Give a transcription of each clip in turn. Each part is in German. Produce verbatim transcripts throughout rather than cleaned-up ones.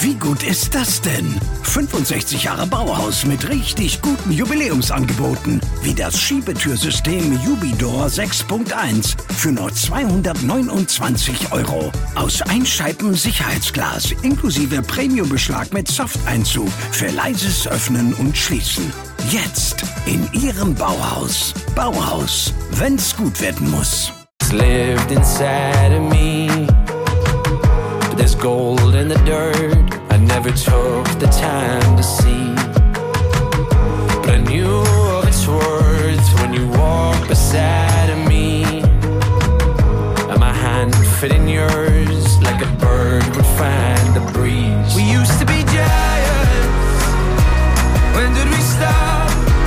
Wie gut ist das denn? fünfundsechzig Jahre Bauhaus mit richtig guten Jubiläumsangeboten, wie das Schiebetürsystem Jubidor sechs Punkt eins für nur zweihundertneunundzwanzig Euro. Aus Einscheiben-Sicherheitsglas inklusive Premium-Beschlag mit Softeinzug für leises Öffnen und Schließen. Jetzt in Ihrem Bauhaus. Bauhaus, wenn's gut werden muss. Lived inside of me, but there's gold in the dirt I never took the time to see. But I knew of its worth when you walked beside of me, and my hand fit in yours like a bird would find the breeze. We used to be giants. When did we stop?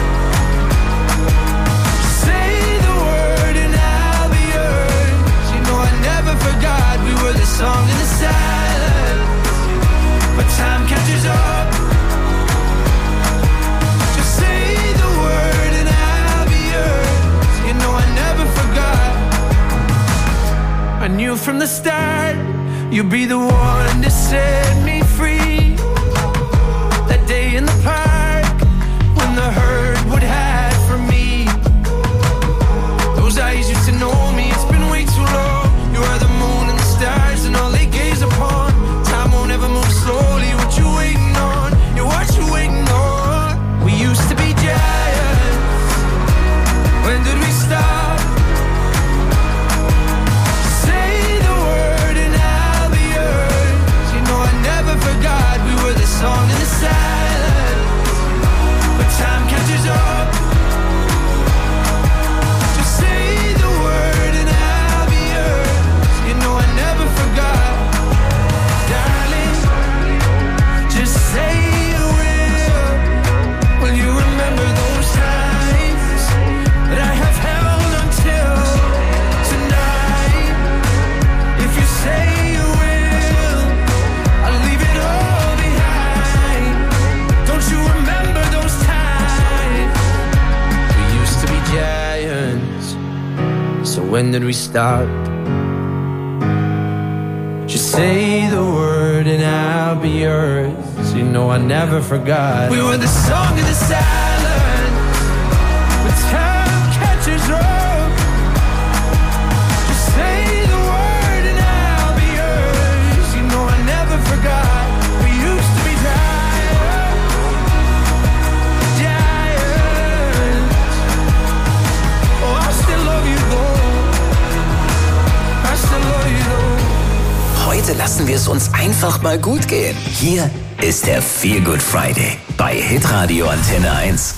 The song in the silence, but time catches up. Just say the word and I'll be yours. You know I never forgot. I knew from the start you'd be the one to set me free. That day in the park when the herd would hide from me. Those eyes used to know me. It's been way too long. You are the moon and the stars and all they gaze upon. Time won't ever move slowly. What you waiting on? Yeah, what you waiting on? We used to be giants. When did we stop? Say the word and I'll be yours. You know I never forgot. We were the song in the silence, but time catches up. Just say the word and I'll be yours. You know I never forgot, darling. Just say you will. Will you remember those times that I have held until tonight? If you say you will, I'll leave it all behind. Don't you remember those times? We used to be giants. So when did we stop? Just say the word and I'll be yours. You know I never forgot. We were the song in the silence, but time catches up. Just say the word and I'll be yours. You know I never forgot. We used to be giants, giants. Oh, I still love you though. I still love you though. Heute lassen wir es uns einfach mal gut gehen. Hier ist der Feel Good Friday bei Hitradio Antenne eins.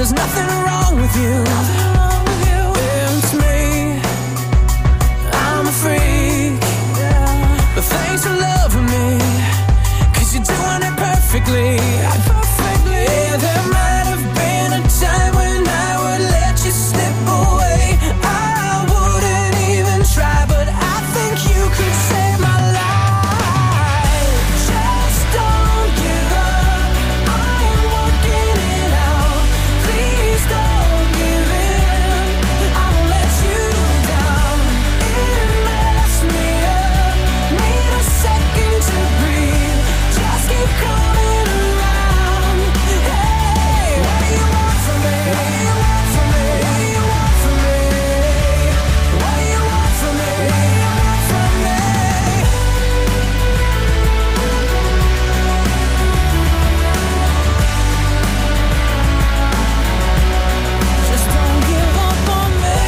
there's nothing wrong with you. It's me, I'm a freak, but thanks for loving me, cause you're doing it perfectly. Perfectly. Yeah, there might have been a time when I would let you slip away. I wouldn't even try, but I think you could save my life. Just don't give up, I'm working it out. Please don't give in, I won't let you down. It messed me up, need a second to breathe. Just keep coming around. Hey, what do you want from me? What do you want from me? What do you want from me? What do you want from me? Just don't give up on me.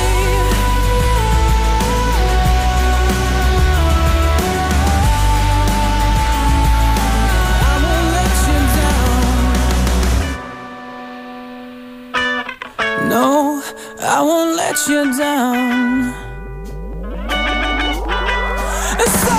I won't let you down. No, I won't let you down. So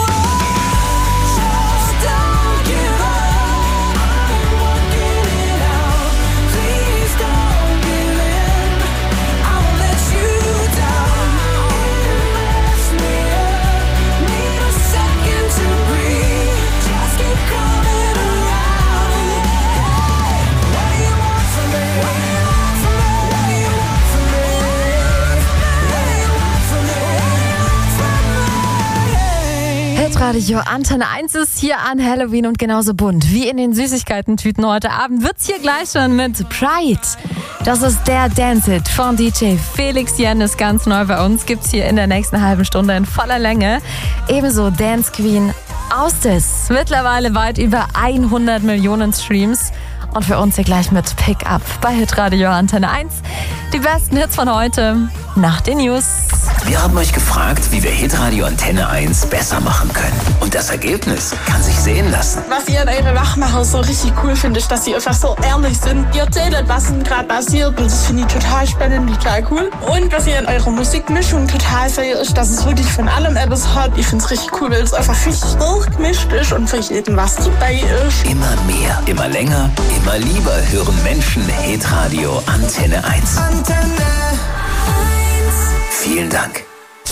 just don't give up, I'm working it out. Please don't give in, I won't let you down. It messed me up, need a second to breathe. Just keep coming around. Hey, what do you want from me? What do you want from me? What do you want from me? What do you want from me? What do you want from me? Hitradio Antenne eins ist hier an Halloween und genauso bunt wie in den Süßigkeiten-Tüten heute Abend wird's hier gleich schon mit Pride. Das ist der Dance-Hit von D J Felix Jen, ist ganz neu bei uns, gibt's hier in der nächsten halben Stunde in voller Länge. Ebenso Dance Queen Austis, mittlerweile weit über hundert Millionen Streams. Und für uns hier gleich mit Pick Up bei Hitradio Antenne eins. Die besten Hits von heute nach den News. Wir haben euch gefragt, wie wir Hitradio Antenne eins besser machen können. Und das Ergebnis kann sich sehen lassen. Was ihr an eure Wachmacher so richtig cool finde, ist, dass sie einfach so ehrlich sind. Ihr erzählt, was gerade passiert und das finde ich total spannend, total cool. Und was ihr an eurer Musikmischung total feiert, ist, dass es wirklich von allem etwas hat. Ich finde es richtig cool, weil es einfach richtig durchgemischt ist und für jeden was dabei ist. Immer mehr, immer länger, immer lieber hören Menschen Hitradio Antenne eins. Antenne eins. Vielen Dank.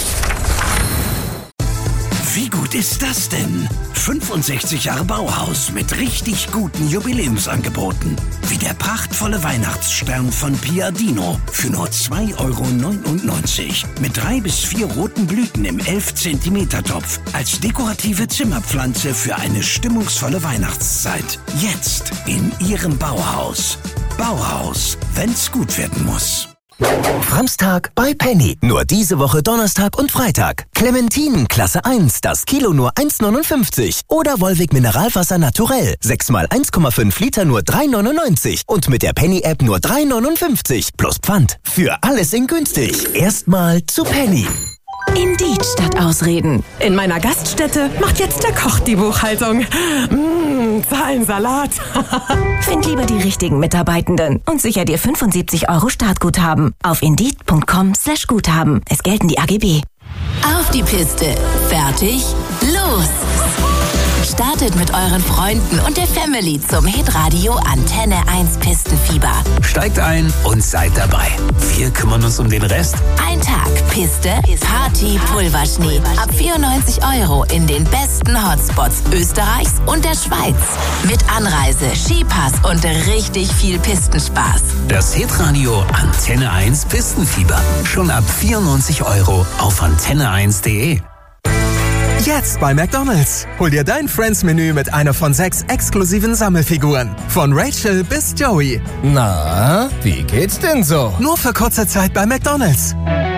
Wie gut ist das denn? fünfundsechzig Jahre Bauhaus mit richtig guten Jubiläumsangeboten. Wie der prachtvolle Weihnachtsstern von Piadino für nur zwei Euro neunundneunzig. Mit drei bis vier roten Blüten im elf Zentimeter Topf. Als dekorative Zimmerpflanze für eine stimmungsvolle Weihnachtszeit. Jetzt in Ihrem Bauhaus. Bauhaus, wenn's gut werden muss. Framstag bei Penny. Nur diese Woche Donnerstag und Freitag. Clementinen Klasse eins, das Kilo nur eins neunundfünfzig. Oder Wolwig Mineralwasser Naturell. sechs mal eins Komma fünf Liter nur drei neunundneunzig. Und mit der Penny-App nur drei neunundfünfzig. Plus Pfand. Für alles in günstig. Erstmal zu Penny. Indeed statt Ausreden. In meiner Gaststätte macht jetzt der Koch die Buchhaltung. Mmh, Zahlensalat. Find lieber die richtigen Mitarbeitenden und sicher dir fünfundsiebzig Euro Startguthaben auf indeed.com slash Guthaben. Es gelten die A G B. Auf die Piste. Fertig? Los! Startet mit euren Freunden und der Family zum Hitradio Antenne eins Pistenfieber. Steigt ein und seid dabei. Wir kümmern uns um den Rest. Ein Tag Piste, Party, Pulverschnee. Ab vierundneunzig Euro in den besten Hotspots Österreichs und der Schweiz. Mit Anreise, Skipass und richtig viel Pistenspaß. Das Hitradio Antenne eins Pistenfieber. Schon ab vierundneunzig Euro auf antenne eins punkt de. Jetzt bei McDonald's. Hol dir dein Friends-Menü mit einer von sechs exklusiven Sammelfiguren. Von Rachel bis Joey. Na, wie geht's denn so? Nur für kurze Zeit bei McDonald's.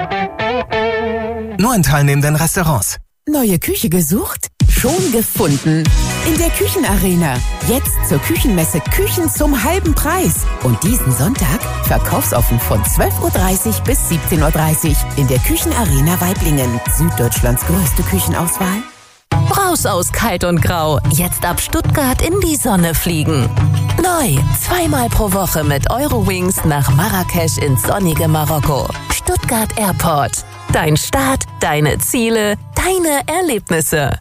Nur in teilnehmenden Restaurants. Neue Küche gesucht? Schon gefunden. In der Küchenarena. Jetzt zur Küchenmesse Küchen zum halben Preis. Und diesen Sonntag verkaufsoffen von zwölf Uhr dreißig bis siebzehn Uhr dreißig in der Küchenarena Waiblingen. Süddeutschlands größte Küchenauswahl. Raus aus Kalt und Grau. Jetzt ab Stuttgart in die Sonne fliegen. Neu, zweimal pro Woche mit Eurowings nach Marrakesch ins sonnige Marokko. Stuttgart Airport. Dein Start, deine Ziele, deine Erlebnisse.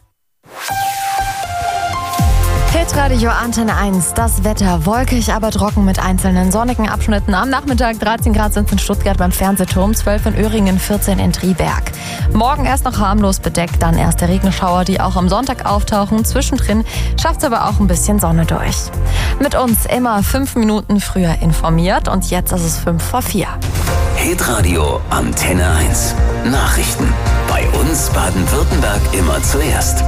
Hitradio Antenne eins, das Wetter wolkig, aber trocken mit einzelnen sonnigen Abschnitten. Am Nachmittag dreizehn Grad sind es in Stuttgart beim Fernsehturm, zwölf in Öhringen, vierzehn in Triberg. Morgen erst noch harmlos bedeckt, dann erste Regenschauer, die auch am Sonntag auftauchen. Zwischendrin schafft es aber auch ein bisschen Sonne durch. Mit uns immer fünf Minuten früher informiert und jetzt ist es fünf vor vier. Hitradio Antenne eins. Nachrichten. Bei uns Baden-Württemberg immer zuerst.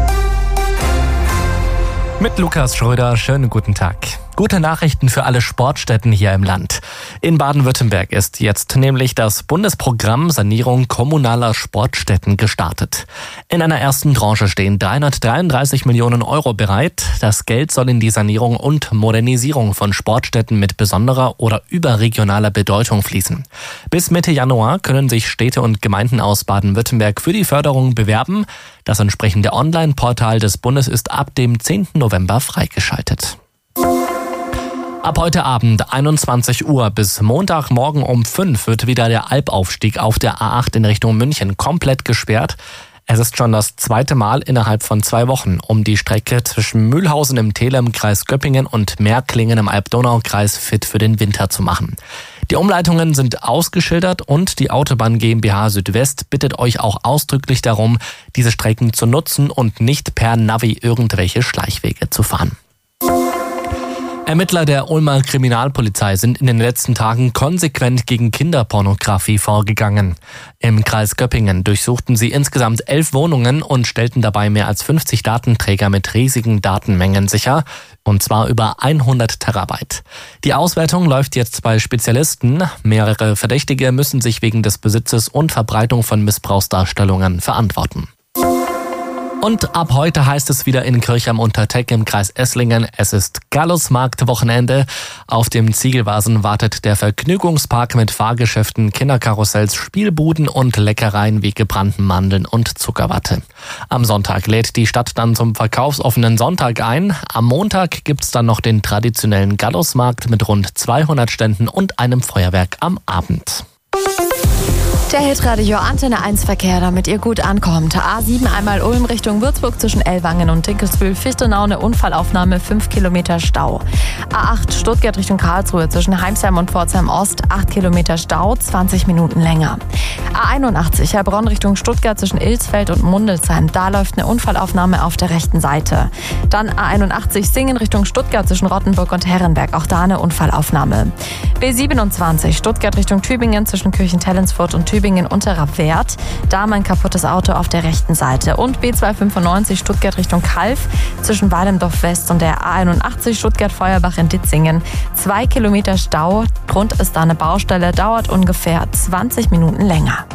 Mit Lukas Schröder, schönen guten Tag. Gute Nachrichten für alle Sportstätten hier im Land. In Baden-Württemberg ist jetzt nämlich das Bundesprogramm Sanierung kommunaler Sportstätten gestartet. In einer ersten Tranche stehen dreihundertdreiunddreißig Millionen Euro bereit. Das Geld soll in die Sanierung und Modernisierung von Sportstätten mit besonderer oder überregionaler Bedeutung fließen. Bis Mitte Januar können sich Städte und Gemeinden aus Baden-Württemberg für die Förderung bewerben. Das entsprechende Online-Portal des Bundes ist ab dem zehnten November freigeschaltet. Ab heute Abend einundzwanzig Uhr bis Montagmorgen um fünf wird wieder der Albaufstieg auf der A acht in Richtung München komplett gesperrt. Es ist schon das zweite Mal innerhalb von zwei Wochen, um die Strecke zwischen Mühlhausen im Täler im Kreis Göppingen und Märklingen im Alb-Donau-Kreis fit für den Winter zu machen. Die Umleitungen sind ausgeschildert und die Autobahn GmbH Südwest bittet euch auch ausdrücklich darum, diese Strecken zu nutzen und nicht per Navi irgendwelche Schleichwege zu fahren. Ermittler der Ulmer Kriminalpolizei sind in den letzten Tagen konsequent gegen Kinderpornografie vorgegangen. Im Kreis Göppingen durchsuchten sie insgesamt elf Wohnungen und stellten dabei mehr als fünfzig Datenträger mit riesigen Datenmengen sicher, und zwar über hundert Terabyte. Die Auswertung läuft jetzt bei Spezialisten. Mehrere Verdächtige müssen sich wegen des Besitzes und Verbreitung von Missbrauchsdarstellungen verantworten. Und ab heute heißt es wieder in Kirchheim unter Teck im Kreis Esslingen, es ist Gallusmarkt-Wochenende. Auf dem Ziegelwasen wartet der Vergnügungspark mit Fahrgeschäften, Kinderkarussells, Spielbuden und Leckereien wie gebrannten Mandeln und Zuckerwatte. Am Sonntag lädt die Stadt dann zum verkaufsoffenen Sonntag ein. Am Montag gibt's dann noch den traditionellen Gallusmarkt mit rund zweihundert Ständen und einem Feuerwerk am Abend. Der Hitradio Antenne eins Verkehr, damit ihr gut ankommt. A sieben einmal Ulm Richtung Würzburg zwischen Ellwangen und Dinkelsbühl. Fichtenau eine Unfallaufnahme, fünf Kilometer Stau. A acht Stuttgart Richtung Karlsruhe zwischen Heimsheim und Pforzheim Ost, acht Kilometer Stau, zwanzig Minuten länger. A einundachtzig Heilbronn Richtung Stuttgart zwischen Ilsfeld und Mundelsheim. Da läuft eine Unfallaufnahme auf der rechten Seite. Dann A einundachtzig Singen Richtung Stuttgart zwischen Rottenburg und Herrenberg. Auch da eine Unfallaufnahme. B siebenundzwanzig Stuttgart Richtung Tübingen zwischen Kirchen-Tellensfurt und Tübingen. Tübingen-Unterer Wert. Da mein kaputtes Auto auf der rechten Seite. Und B zweihundertfünfundneunzig Stuttgart Richtung Kalf zwischen Weidemdorf West und der A einundachtzig Stuttgart-Feuerbach in Ditzingen. Zwei Kilometer Stau. Grund ist da eine Baustelle, dauert ungefähr zwanzig Minuten länger.